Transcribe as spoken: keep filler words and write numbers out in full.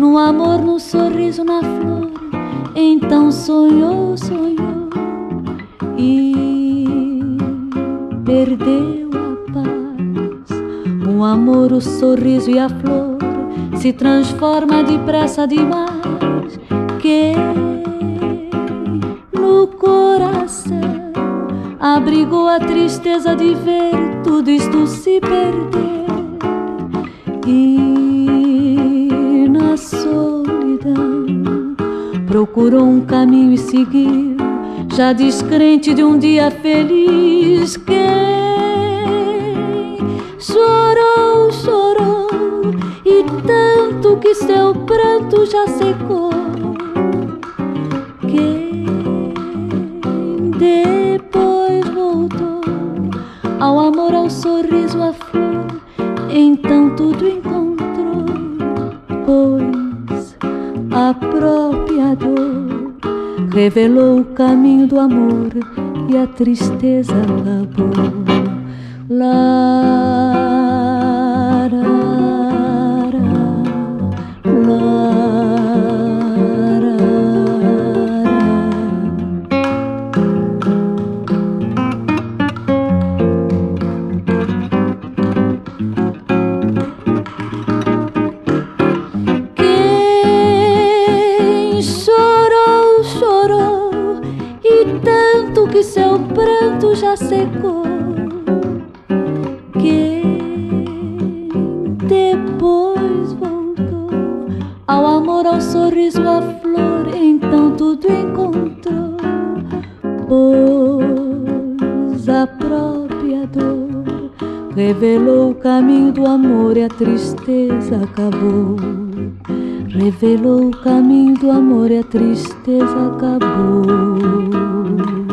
no amor, no sorriso, na flor. Então sonhou, sonhou e perdeu a paz. O amor, o sorriso e a flor se transforma depressa demais. Que no coração abrigou a tristeza de ver tudo isto se perder. E na solidão procurou um caminho e seguiu, já descrente de um dia feliz. Quem chorou, chorou, e tanto que seu pranto já secou. Quem depois voltou ao amor, ao sorriso, à flor, então tudo encontrou, pois a própria dor revelou o caminho do amor e a tristeza acabou. Lá, lá, lá. Que seu pranto já secou. Quem depois voltou ao amor, ao sorriso, à flor, então tudo encontrou, pois a própria dor revelou o caminho do amor e a tristeza acabou. Revelou o caminho do amor e a tristeza acabou.